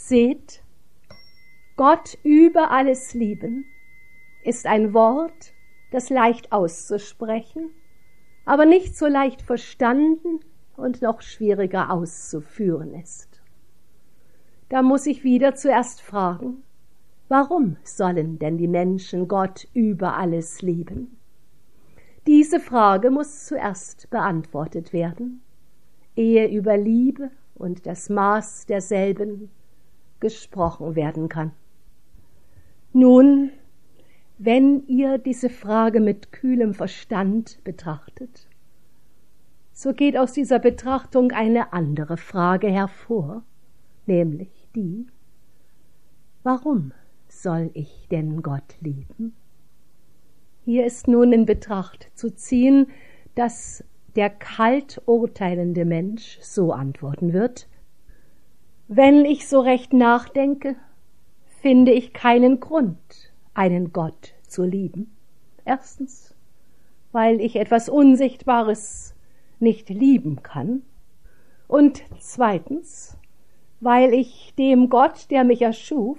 Seht, Gott über alles lieben ist ein Wort, das leicht auszusprechen, aber nicht so leicht verstanden und noch schwieriger auszuführen ist. Da muss ich wieder zuerst fragen, warum sollen denn die Menschen Gott über alles lieben? Diese Frage muss zuerst beantwortet werden, ehe über Liebe und das Maß derselben gesprochen werden kann. Nun, wenn ihr diese Frage mit kühlem Verstand betrachtet, so geht aus dieser Betrachtung eine andere Frage hervor, nämlich die: Warum soll ich denn Gott lieben? Hier ist nun in Betracht zu ziehen, dass der kalt urteilende Mensch so antworten wird: Wenn ich so recht nachdenke, finde ich keinen Grund, einen Gott zu lieben. Erstens, weil ich etwas Unsichtbares nicht lieben kann. Und zweitens, weil ich dem Gott, der mich erschuf,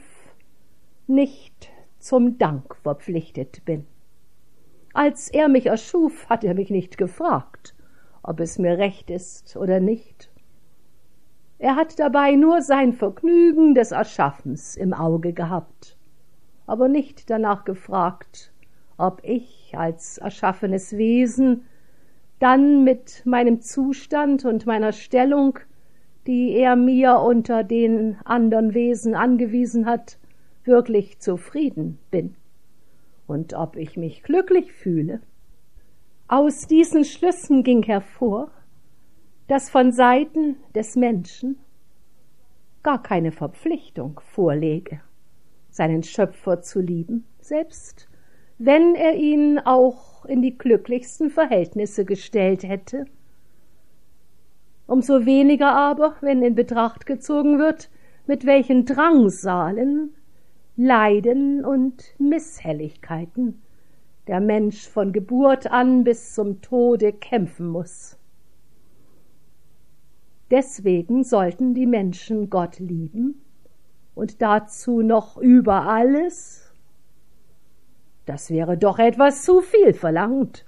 nicht zum Dank verpflichtet bin. Als er mich erschuf, hat er mich nicht gefragt, ob es mir recht ist oder nicht. Er hat dabei nur sein Vergnügen des Erschaffens im Auge gehabt, aber nicht danach gefragt, ob ich als erschaffenes Wesen dann mit meinem Zustand und meiner Stellung, die er mir unter den anderen Wesen angewiesen hat, wirklich zufrieden bin und ob ich mich glücklich fühle. Aus diesen Schlüssen ging hervor, dass von Seiten des Menschen gar keine Verpflichtung vorläge, seinen Schöpfer zu lieben, selbst wenn er ihn auch in die glücklichsten Verhältnisse gestellt hätte. Umso weniger aber, wenn in Betracht gezogen wird, mit welchen Drangsalen, Leiden und Misshelligkeiten der Mensch von Geburt an bis zum Tode kämpfen muss. Deswegen sollten die Menschen Gott lieben und dazu noch über alles. Das wäre doch etwas zu viel verlangt.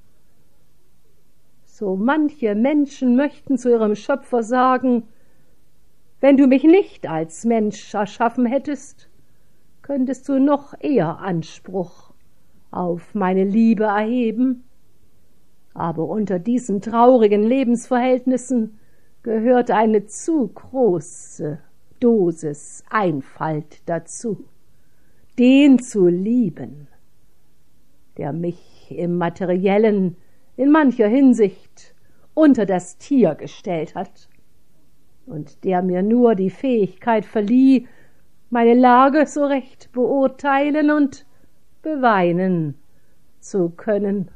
So manche Menschen möchten zu ihrem Schöpfer sagen: Wenn du mich nicht als Mensch erschaffen hättest, könntest du noch eher Anspruch auf meine Liebe erheben. Aber unter diesen traurigen Lebensverhältnissen gehört eine zu große Dosis Einfalt dazu, den zu lieben, der mich im Materiellen in mancher Hinsicht unter das Tier gestellt hat und der mir nur die Fähigkeit verlieh, meine Lage so recht beurteilen und beweinen zu können.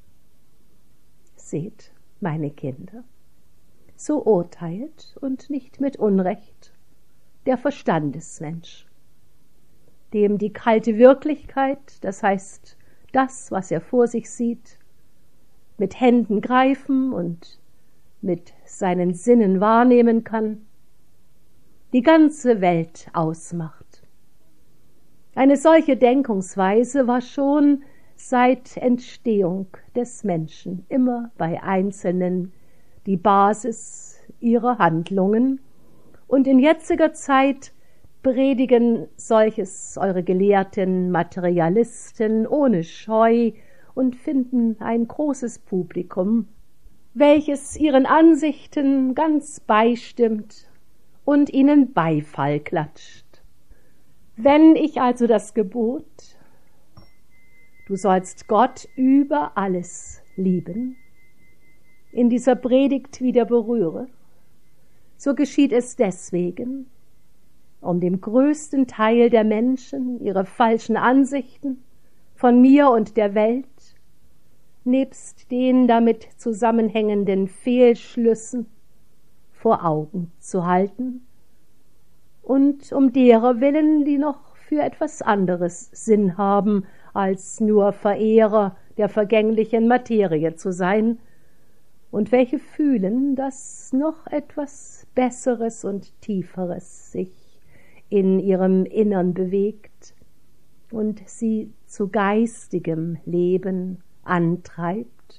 Seht, meine Kinder, so urteilt und nicht mit Unrecht der Verstandesmensch, dem die kalte Wirklichkeit, das heißt das, was er vor sich sieht, mit Händen greifen und mit seinen Sinnen wahrnehmen kann, die ganze Welt ausmacht. Eine solche Denkungsweise war schon seit Entstehung des Menschen immer bei Einzelnen die Basis ihrer Handlungen, und in jetziger Zeit predigen solches eure gelehrten Materialisten ohne Scheu und finden ein großes Publikum, welches ihren Ansichten ganz beistimmt und ihnen Beifall klatscht. Wenn ich also das Gebot, du sollst Gott über alles lieben, in dieser Predigt wieder berühre, so geschieht es deswegen, um dem größten Teil der Menschen ihre falschen Ansichten von mir und der Welt, nebst den damit zusammenhängenden Fehlschlüssen, vor Augen zu halten und um derer willen, die noch für etwas anderes Sinn haben, als nur Verehrer der vergänglichen Materie zu sein, und welche fühlen, dass noch etwas Besseres und Tieferes sich in ihrem Innern bewegt und sie zu geistigem Leben antreibt.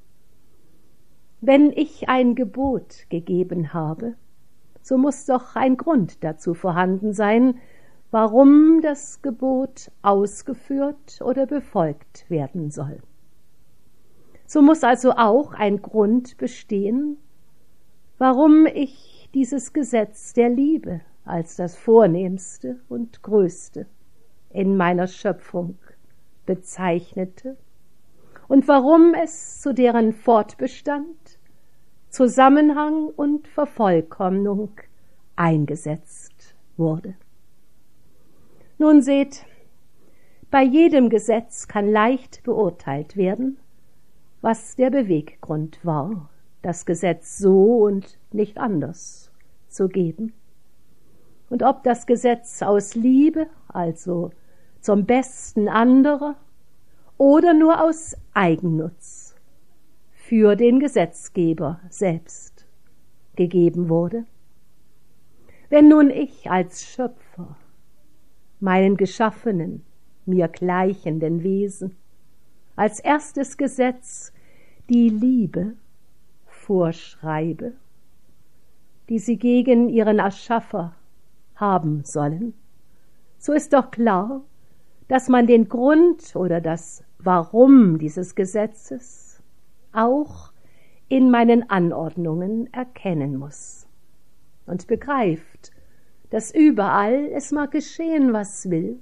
Wenn ich ein Gebot gegeben habe, so muss doch ein Grund dazu vorhanden sein, warum das Gebot ausgeführt oder befolgt werden soll. So muss also auch ein Grund bestehen, warum ich dieses Gesetz der Liebe als das Vornehmste und Größte in meiner Schöpfung bezeichnete und warum es zu deren Fortbestand, Zusammenhang und Vervollkommnung eingesetzt wurde. Nun seht, bei jedem Gesetz kann leicht beurteilt werden, was der Beweggrund war, das Gesetz so und nicht anders zu geben. Und ob das Gesetz aus Liebe, also zum Besten anderer, oder nur aus Eigennutz für den Gesetzgeber selbst gegeben wurde. Wenn nun ich als Schöpfer meinen geschaffenen, mir gleichenden Wesen als erstes Gesetz die Liebe vorschreibe, die sie gegen ihren Erschaffer haben sollen, so ist doch klar, dass man den Grund oder das Warum dieses Gesetzes auch in meinen Anordnungen erkennen muss und begreift, dass überall, es mag geschehen, was will,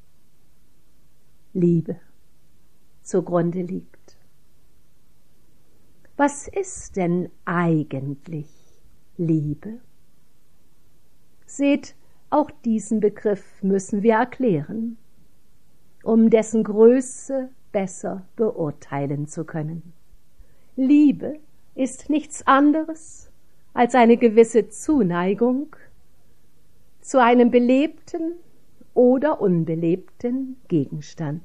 Liebe zugrunde liegt. Was ist denn eigentlich Liebe? Seht, auch diesen Begriff müssen wir erklären, um dessen Größe besser beurteilen zu können. Liebe ist nichts anderes als eine gewisse Zuneigung zu einem belebten oder unbelebten Gegenstand.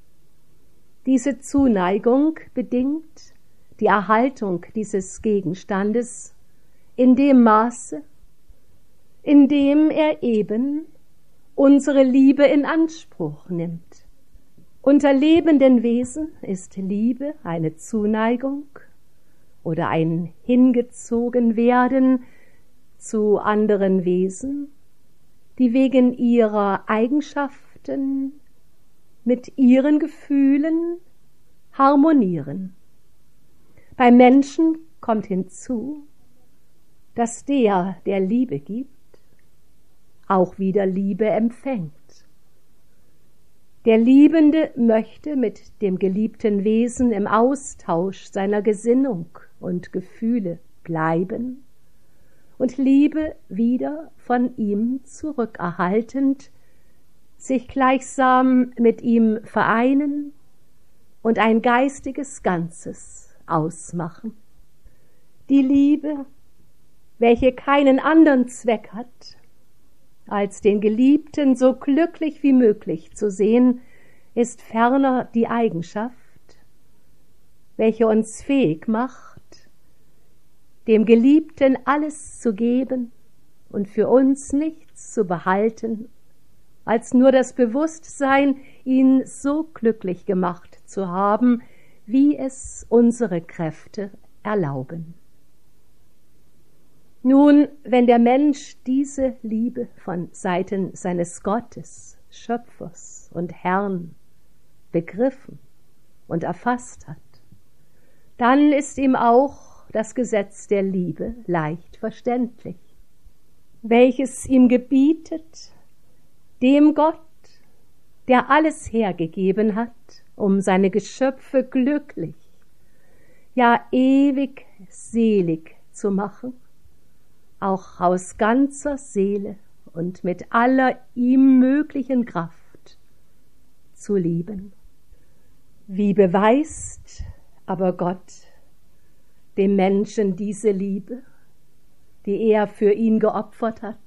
Diese Zuneigung bedingt die Erhaltung dieses Gegenstandes in dem Maße, in dem er eben unsere Liebe in Anspruch nimmt. Unter lebenden Wesen ist Liebe eine Zuneigung oder ein Hingezogenwerden zu anderen Wesen, die wegen ihrer Eigenschaften mit ihren Gefühlen harmonieren. Beim Menschen kommt hinzu, dass der Liebe gibt, auch wieder Liebe empfängt. Der Liebende möchte mit dem geliebten Wesen im Austausch seiner Gesinnung und Gefühle bleiben und Liebe wieder von ihm zurückerhaltend, sich gleichsam mit ihm vereinen und ein geistiges Ganzes ausmachen. Die Liebe, welche keinen anderen Zweck hat, als den Geliebten so glücklich wie möglich zu sehen, ist ferner die Eigenschaft, welche uns fähig macht, dem Geliebten alles zu geben und für uns nichts zu behalten, als nur das Bewusstsein, ihn so glücklich gemacht zu haben, wie es unsere Kräfte erlauben. Nun, wenn der Mensch diese Liebe von Seiten seines Gottes, Schöpfers und Herrn begriffen und erfasst hat, dann ist ihm auch das Gesetz der Liebe leicht verständlich, welches ihm gebietet, dem Gott, der alles hergegeben hat, um seine Geschöpfe glücklich, ja ewig selig zu machen, auch aus ganzer Seele und mit aller ihm möglichen Kraft zu lieben. Wie beweist aber Gott dem Menschen diese Liebe, die er für ihn geopfert hat,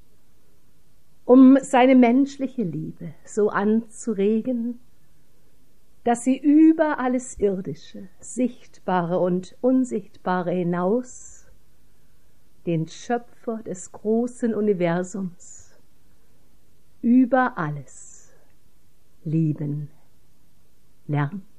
um seine menschliche Liebe so anzuregen, dass sie über alles Irdische, Sichtbare und Unsichtbare hinaus den Schöpfer des großen Universums über alles lieben lernt.